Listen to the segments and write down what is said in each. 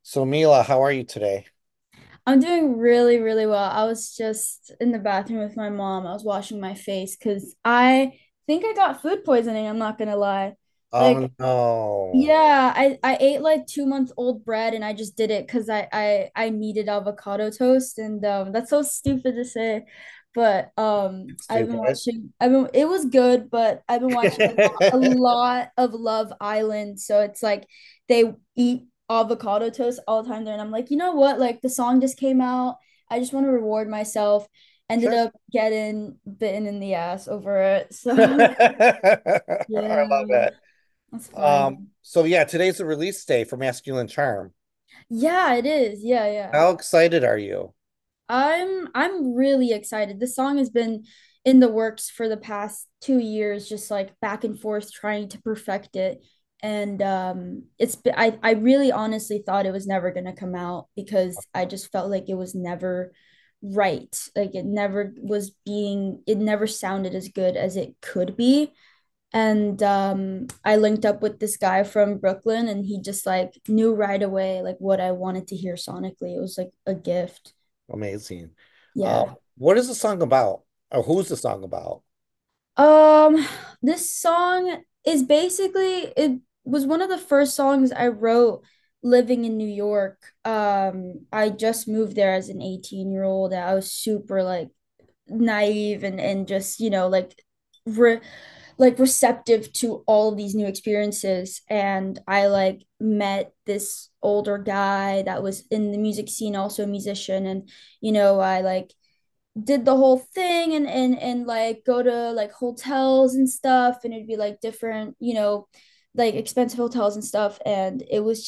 So Mila, how are you today? I'm doing really, really well. I was just in the bathroom with my mom. I was washing my face because I think I got food poisoning. I'm not gonna lie. Oh Like, no. yeah, I ate like 2 month old bread and I just did it because I needed avocado toast and that's so stupid to say. But It's I've been stupid. watching it was good, but I've been watching a lot of Love Island. So it's like they eat avocado toast all the time there. And I'm like, you know what? Like the song just came out. I just want to reward myself. Ended Sure. up getting bitten in the ass over it. So I love yeah, it. that's fine. So yeah, today's the release day for Masculine Charm. Yeah, it is. Yeah, yeah. How excited are you? I'm really excited. The song has been in the works for the past 2 years, just like back and forth trying to perfect it. And I really honestly thought it was never gonna come out because I just felt like it was never right. Like it never sounded as good as it could be. And I linked up with this guy from Brooklyn and he just like knew right away like what I wanted to hear sonically. It was like a gift. Amazing. Yeah. What is the song about? Or who's the song about? Um, this song is basically it was one of the first songs I wrote living in New York. I just moved there as an 18-year-old. I was super like naive and just, re receptive to all of these new experiences. And I like met this older guy that was in the music scene, also a musician. And, I like did the whole thing and like go to like hotels and stuff and it'd be like different like expensive hotels and stuff and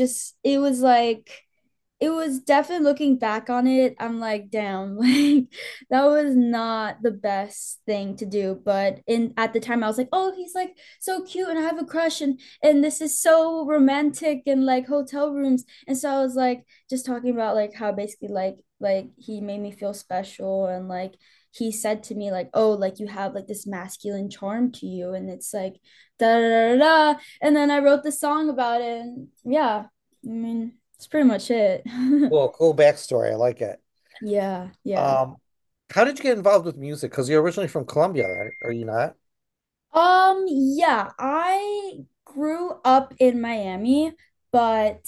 it was definitely looking back on it. I'm like, damn, like that was not the best thing to do. But in at the time, I was like, oh, he's like so cute, and I have a crush, and this is so romantic, and like hotel rooms. And so I was like, just talking about like how basically like he made me feel special, and like he said to me like, oh, like you have like this masculine charm to you, and it's like da da da da. Da. And then I wrote the song about it, and yeah, I mean. That's pretty much it. Cool backstory. I like it. Yeah, yeah. Um, how did you get involved with music? Because you're originally from Colombia, right? Are you not? Yeah, I grew up in Miami, but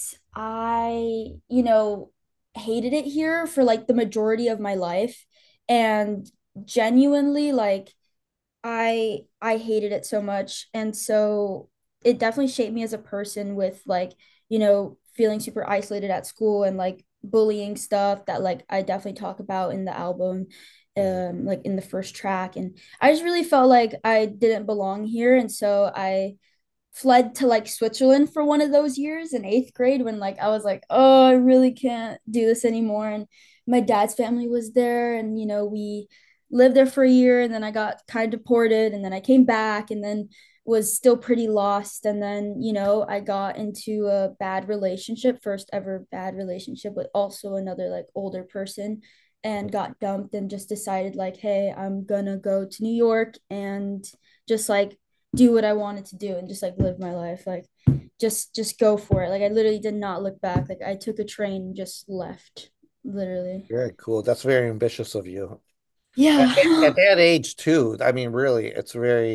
I hated it here for like the majority of my life. And genuinely, like I hated it so much. And so it definitely shaped me as a person with like, feeling super isolated at school and like bullying stuff that like I definitely talk about in the album, Mhm. like in the first track. And I just really felt like I didn't belong here. And so I fled to like Switzerland for one of those years in eighth grade when like I was like, oh, I really can't do this anymore. And my dad's family was there, and we lived there for a year, and then I got kind of deported, and then I came back, and then was still pretty lost. And then, I got into a bad relationship, first ever bad relationship with also another like older person, and got dumped and just decided like, hey, I'm gonna go to New York and just like do what I wanted to do and just like live my life. Like just go for it. Like I literally did not look back. Like I took a train and just left. Literally. Very cool. That's very ambitious of you. At Yeah. that age too, I mean, really, it's very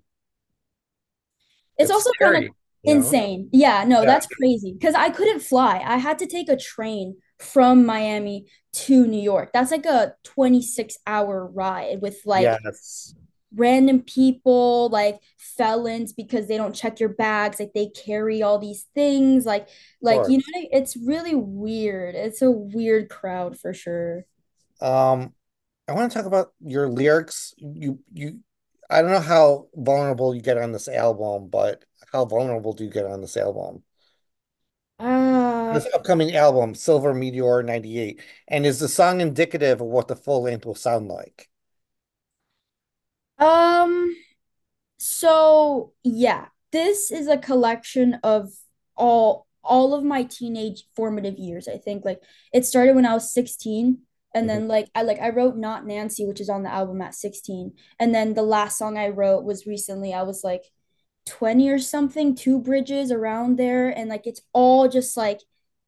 It's it's also kind of scary, you know? insane. Yeah, no, Yeah. that's crazy. Because I couldn't fly. I had to take a train from Miami to New York. That's like a 26-hour ride with like Yes. random people, like felons, because they don't check your bags, like they carry all these things, Of course. it's really weird. It's a weird crowd for sure. Um, I want to talk about your lyrics. I don't know how vulnerable you get on this album, but how vulnerable do you get on this album? Uh, This upcoming album, Silver Meteor 98. And is the song indicative of what the full length will sound like? um, so yeah, this is a collection of all of my teenage formative years. I think like it started when I was 16. And Mhm. then I wrote Not Nancy, which is on the album at 16. And then the last song I wrote was recently. I was like 20 or something, Two Bridges around there. And like it's all just like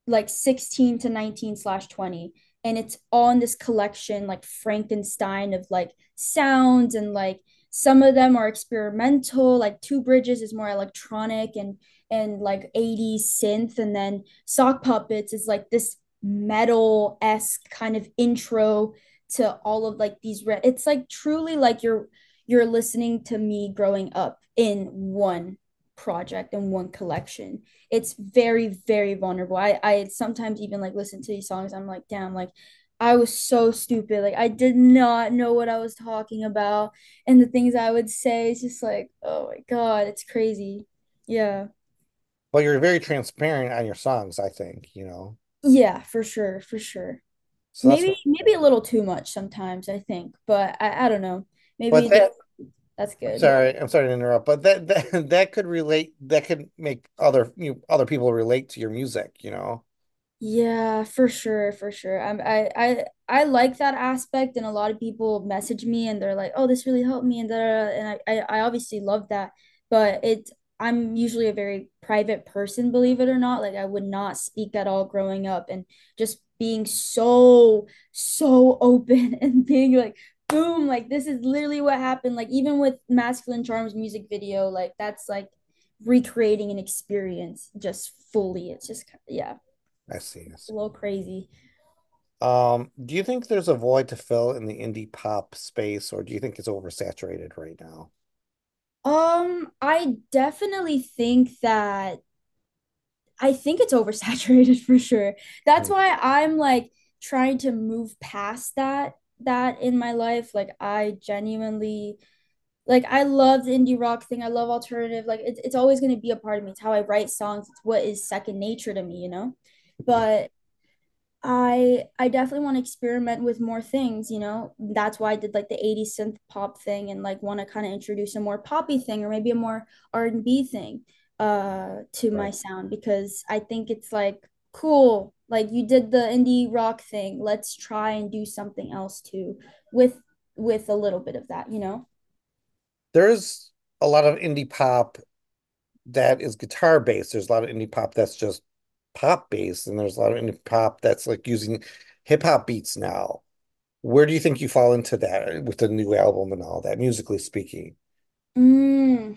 like 16 to 19/20, and it's all in this collection like Frankenstein of like sounds, and like some of them are experimental, like Two Bridges is more electronic and like 80s synth, and then Sock Puppets is like this metal-esque kind of intro to all of like these it's like truly like you're listening to me growing up in one project and one collection. It's very, very vulnerable. I sometimes even like listen to these songs. I'm like, damn, like I was so stupid. Like I did not know what I was talking about. And the things I would say, it's just like, oh my God, it's crazy. Yeah. Well, you're very transparent on your songs, I think, you know. Yeah, for sure, for sure. So that's Maybe a little too much sometimes, I think, but I don't know. but Maybe that that's I'm good. sorry, I'm sorry to interrupt, but that could relate, that could make other people relate to your music, you know. Yeah, for sure, for sure. I like that aspect, and a lot of people message me and they're like, "Oh, this really helped me," and I obviously love that, but I'm usually a very private person, believe it or not. Like I would not speak at all growing up, and just being so open and being like, boom, like this is literally what happened. Like even with Masculine Charms music video, like that's like recreating an experience just fully. It's just yeah, I see, I a see. little crazy. Do you think there's a void to fill in the indie pop space, or do you think it's oversaturated right now? I definitely think that I think it's oversaturated for sure. That's Hmm. why I'm like trying to move past that in my life. Like I genuinely like I love the indie rock thing. I love alternative. Like it's always going to be a part of me. It's how I write songs. It's what is second nature to me, you know? Yeah. But I definitely want to experiment with more things, you know. That's why I did like the 80s synth pop thing, and like want to kind of introduce a more poppy thing or maybe a more R&B thing to my Right. sound, because I think it's like cool. Like you did the indie rock thing. Let's try and do something else too with with a little bit of that, you know. There's a lot of indie pop that is guitar based. There's a lot of indie pop that's just pop based, and there's a lot of indie pop that's like using hip hop beats now. Where do you think you fall into that with the new album and all that, musically speaking? Mm,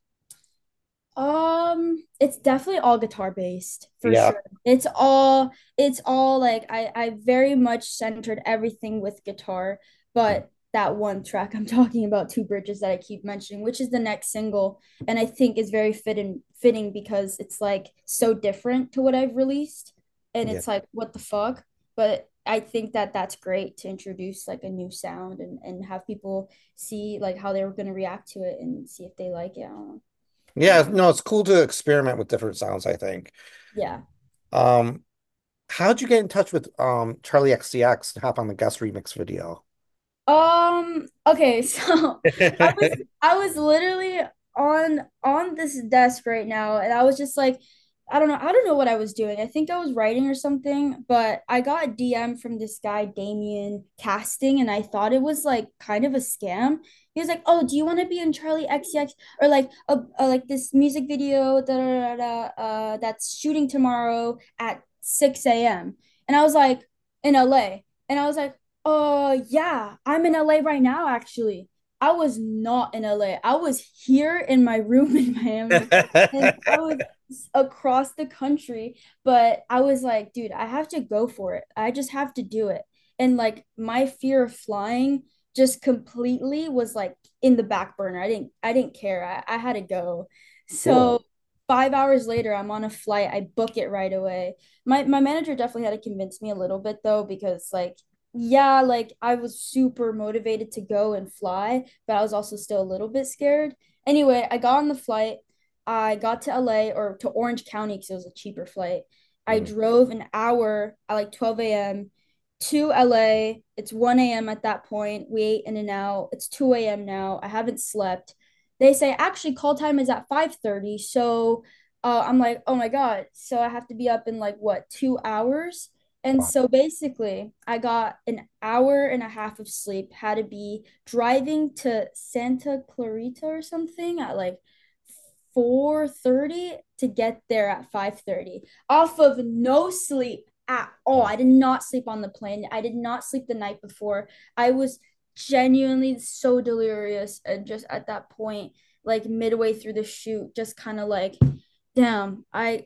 it's definitely all guitar based for Yeah. sure. It's all like I very much centered everything with guitar, but that one track I'm talking about, Two Bridges, that I keep mentioning, which is the next single, and I think is very fitting because it's like so different to what I've released, and Yeah. it's like what the fuck, but I think that that's great to introduce like a new sound and have people see like how they were going to react to it and see if they like it. I don't know. Yeah, no, it's cool to experiment with different sounds, I think. Yeah. Um, how'd you get in touch with Charlie XCX to hop on the guest remix video? Okay, so I was literally on this desk right now, and I was just like, I don't know what I was doing. I think I was writing or something, but I got a DM from this guy Damien Casting, and I thought it was like kind of a scam. He was like, "Oh, do you want to be in Charlie XCX or like a like this music video that's shooting tomorrow at 6 a.m." And I was like, in LA. And I was like, yeah, I'm in LA right now, actually. I was not in LA. I was here in my room in Miami, and I was across the country, but I was like, dude, I have to go for it. I just have to do it. And like my fear of flying just completely was like in the back burner. I didn't care. I had to go. Cool. So 5 hours later, I'm on a flight. I book it right away. My manager definitely had to convince me a little bit though, because like yeah, like I was super motivated to go and fly, but I was also still a little bit scared. Anyway, I got on the flight. I got to LA or to Orange County because it was a cheaper flight. I Mm. drove an hour at like 12 a.m. to LA. It's 1 a.m. at that point. We ate in and out. It's 2 a.m. now. I haven't slept. They say actually call time is at 5:30. So I'm like, oh my God. So I have to be up in like what, 2 hours? And Wow. so basically, I got an hour and a half of sleep, had to be driving to Santa Clarita or something at like 4:30 to get there at 5:30 off of no sleep at all. I did not sleep on the plane. I did not sleep the night before. I was genuinely so delirious, and just at that point, like midway through the shoot, just kind of like, damn,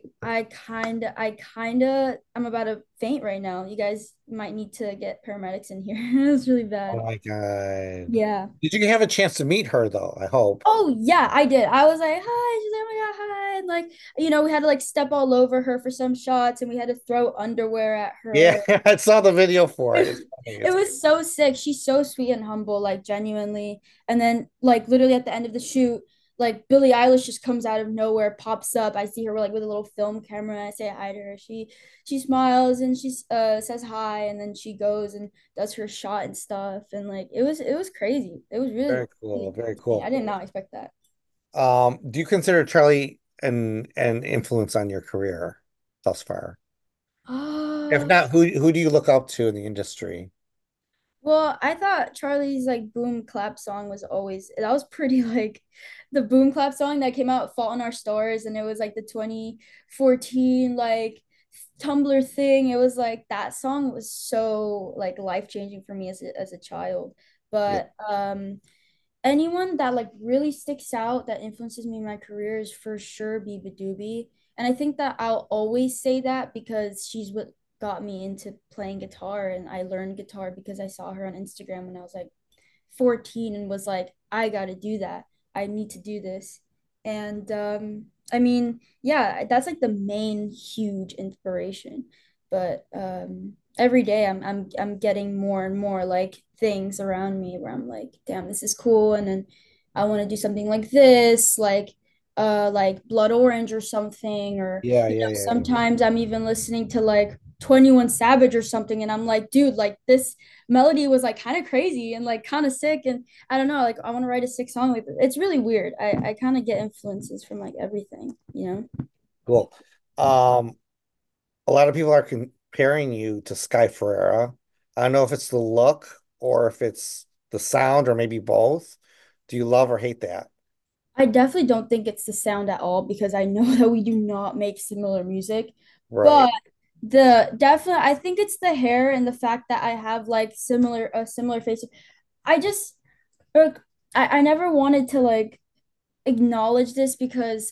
I'm about to faint right now. You guys might need to get paramedics in here. It was really Oh bad. my God. Yeah. Did you have a chance to meet her though? I hope. Oh yeah, I did. I was like, hi. She's like, oh my God, hi. And like, we had to like step all over her for some shots, and we had to throw underwear at Yeah, her. I saw the video for it. It's funny. It was so sick. She's so sweet and humble, like genuinely. And then like literally at the end of the shoot, like Billie Eilish just comes out of nowhere, pops up. I see her like with a little film camera. I say hi to her. She smiles and she says hi, and then she goes and does her shot and stuff. And like it was crazy. It was really Very cool. crazy Very to me. I cool. did not expect that. Do you consider Charlie an influence on your career thus far? If Oh, not, who do you look up to in the industry? well, I thought Charlie's like boom clap song was always that was pretty like the boom clap song that came out Fault in Our Stars, and it was like the 2014 like Tumblr thing. It was like that song was so like life-changing for me as a child. Yeah. But anyone that like really sticks out that influences me in my career is for sure Biba Doobie. And I think that I'll always say that because she's what got me into playing guitar, and I learned guitar because I saw her on Instagram when I was like 14 and was like, I got to do that. I need to do this. And I mean, yeah, that's like the main huge inspiration. But every day I'm getting more and more like things around me where I'm like, damn, this is cool. And then I want to do something like this, like Blood Orange or something, or Yeah, yeah, yeah, yeah. sometimes I'm even listening to like 21 Savage or something, and I'm like, dude, like this melody was like kind of crazy and like kind of sick, and I don't know, like I want to write a sick song like this. It's really weird. I kind of get influences from like everything. Cool. Um, a lot of people are comparing you to Sky Ferreira. I don't know if it's the look or if it's the sound or maybe both. Do you love or hate that? I definitely don't think it's the sound at all because I know that we do not make similar music, Right. but the definitely I think it's the hair and the fact that I have like similar face. I just like I never wanted to like acknowledge this because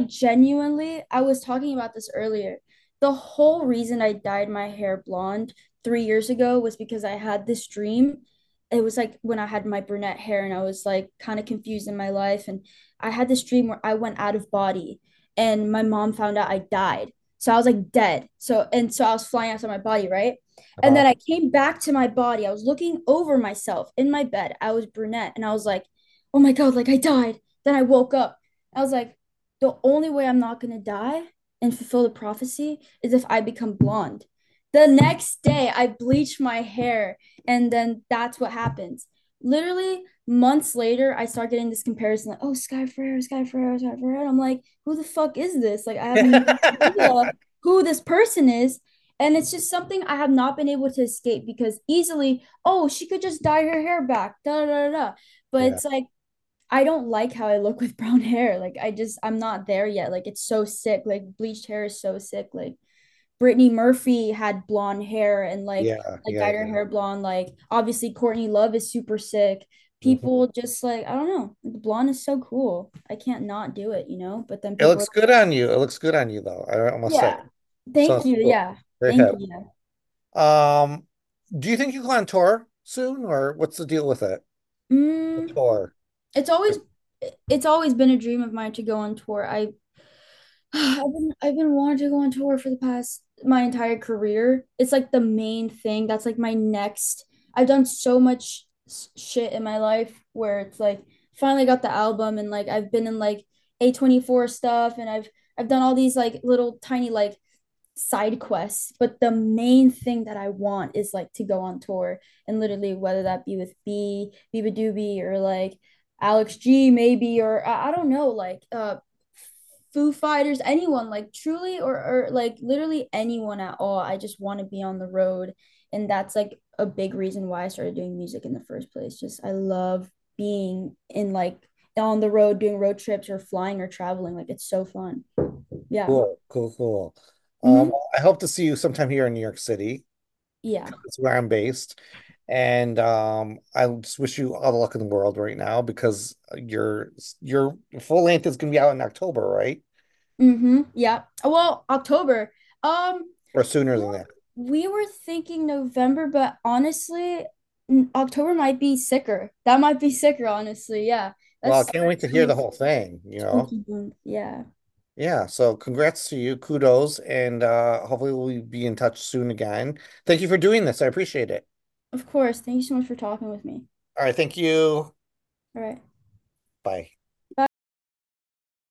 I was talking about this earlier. The whole reason I dyed my hair blonde 3 years ago was because I had this dream. It was like when I had my brunette hair and I was like kind of confused in my life. And I had this dream where I went out of body and my mom found out I died. So I was like dead. So I was flying outside my body, right? And Uh-huh. then I came back to my body. I was looking over myself in my bed. I was brunette and I was like, oh my God, like I died. Then I woke up. I was like, the only way I'm not gonna die and fulfill the prophecy is if I become blonde. The next day, I bleached my hair, and then that's what happens. Literally months later, I start getting this comparison like, oh, Sky Ferreira, Sky Ferreira, Sky Ferreira. And I'm like, who the fuck is this? Like, I have no idea who this person is. And it's just something I have not been able to escape because easily, oh, she could just dye her hair back, da da da da. But Yeah. it's like I don't like how I look with brown hair. Like I'm not there yet. Like it's so sick. Like bleached hair is so sick. Like Brittany Murphy had blonde hair and Yeah, like yeah, dyed her yeah. hair blonde. Like obviously Courtney Love is super sick. Mhm. People just like I don't know. The blonde is so cool. I can't not do it. But then It people are looks good on you. It looks good on you though. I must say. yeah. So Thank you. cool. Yeah. Very Thank hip. you. Um, do you think you go on tour soon, or what's the deal with it? The Mm, tour. it's always it's always been a dream of mine to go on tour. I've been wanting to go on tour for the past my entire career. It's like the main thing. That's like my next. I've done so much shit in my life where it's like finally got the album and like I've been in like A24 stuff and I've done all these like little tiny like side quests. But the main thing that I want is like to go on tour and literally whether that be with Biba Doobie or like Alex G maybe or I don't know like Foo Fighters, anyone, like truly, or like literally anyone at all. I just want to be on the road. And that's like a big reason why I started doing music in the first place. Just I love being in like on the road doing road trips or flying or traveling. Like it's so fun. Yeah. Cool, cool, cool. Hmm. I hope to see you sometime here in New York City. Yeah. That's where I'm based. And I just wish you all the luck in the world right now because your full length is gonna be out in October, right? Yeah. Well, October. Or sooner than Well, that. we were thinking November, but honestly, October might be sicker. That might be sicker, honestly. Yeah. Well, I That's can't wait to hear the really whole thing, you know? spooky month. Yeah. Yeah, so congrats to you, kudos, and hopefully we'll be in touch soon again. Thank you for doing this. I appreciate it. Of course. Thank you so much for talking with me. All right, thank you. All right. Bye.